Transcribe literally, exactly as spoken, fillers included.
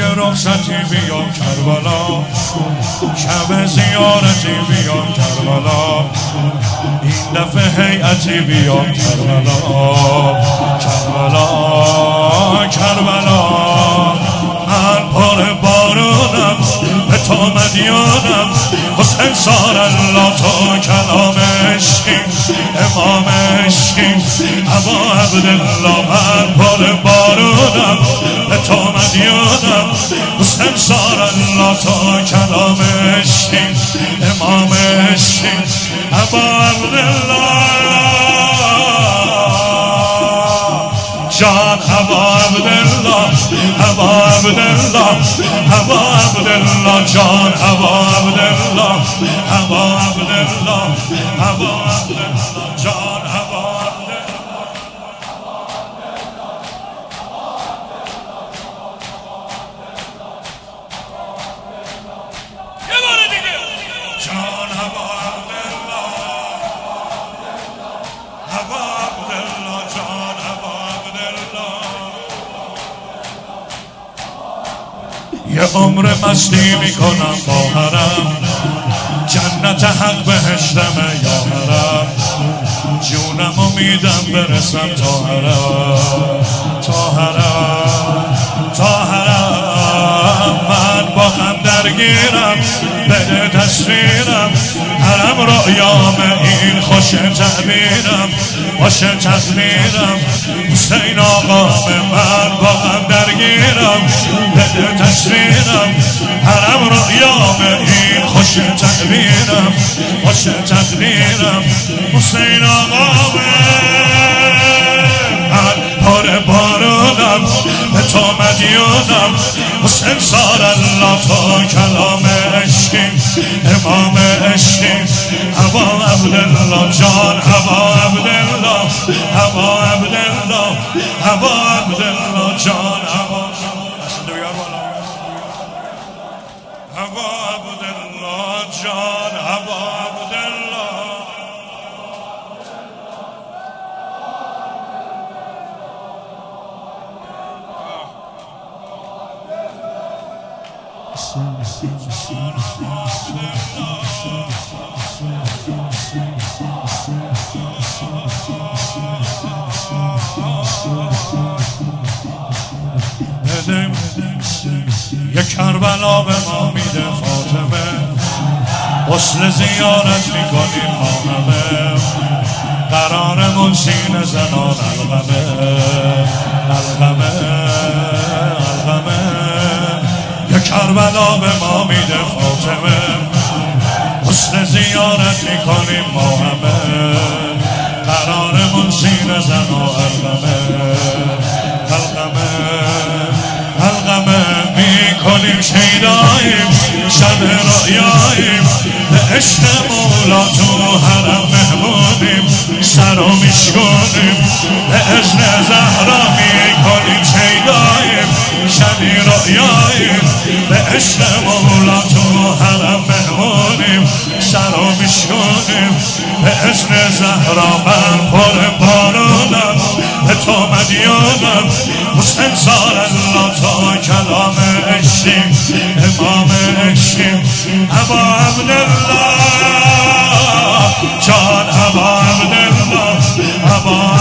رخصتی بیام کربلا، شب زیارتی بیام کربلا، این دفعه هیئتی بیام کربلا. کربلا کربلا من پر بارونم به تو مدیونم، حسین سار الله تو کلام عشقی امام عشقی ابا عبدالله. من پر بارونم به تو مدیونم، حسین سار الله تو کلام عشقی امام عشقی ابا عبدالله. جان ابا عبدالله ابا عبدالله ابا عبدالله جان ابا عبدالله ابا عبدالله ابا عبدالله جان ابا عبدالله. یه بار دیگه جان ابا عبدالله ابا عبدالله جان ابا یه عمر مستی میکنم با حرم، جنت حق بهشتمه یا حرم، جونم و میدم برسم تا حرم تا حرم تا حرم. من با غم درگیرم بده تصویرم، حرم رؤیام این خوش تعبیرم باشه تقدیرم. حسین آقام من با غم درگیرم بده تصویرم، حرم رؤیام این خوش تعبیرم باشه تقدیرم. حسین آقام من پر بارونم به تو مدیونم، حسین سار الله تو کلام عشقی امام عشقی ابا عبدالله جان ابا عبدالله ابا عبدالله ابا عبدالله جان ابا ابا عبدالله جان ابا عبدالله. یک کربلا به ما میده فاطمه، غسل زیارت میکنیم ما همه، قرارمون سینه زنان الغمه الغمه الغمه. یک کربلا به ما میده فاطمه، غسل زیارت میکنیم ما همه، قرارمون سینه زنان الغمه الغمه الغمه. میکنیم شیداییم شب رؤیاییم، به عشق مولا تو حرم مهمونیم، سر و میشکنیم به اذن زهرا. میکنیم شیداییم شب رؤیاییم، به عشق مولا تو حرم مهمونیم، سر و میشکنیم به اذن زهرا. من پر بارونم به تو مدیونم، حسین سار الله تو کلام عشقی امام عشقی ابا عبدالله جان ابا عبدالله ابا